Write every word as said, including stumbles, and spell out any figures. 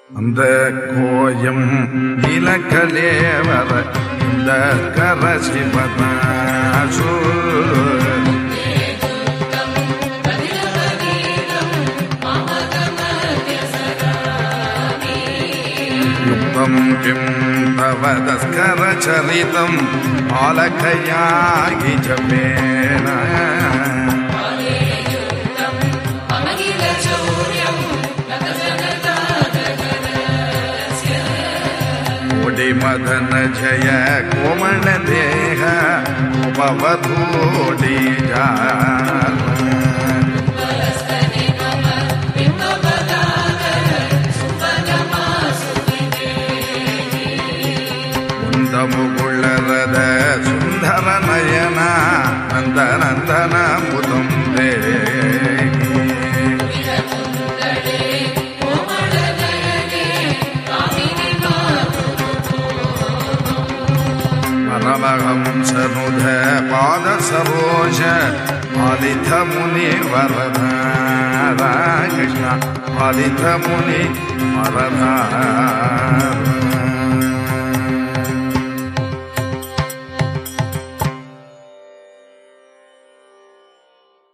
அந்த கோயம் இலக்கலேவர இந்த கரசிவதாசு யுக்தம் கிம் தவ தஸ்கரச்சரிதம் ஆலகயாகி ஜபேன मदन जय कोमल देह उपवधूडी जाल मुकुलरद सुंदर नयन नंदनंदन मुदं दे सनुध पाद सरोज आदित्य मुनि वरदा कृष्ण आदित्य मुनि वरदा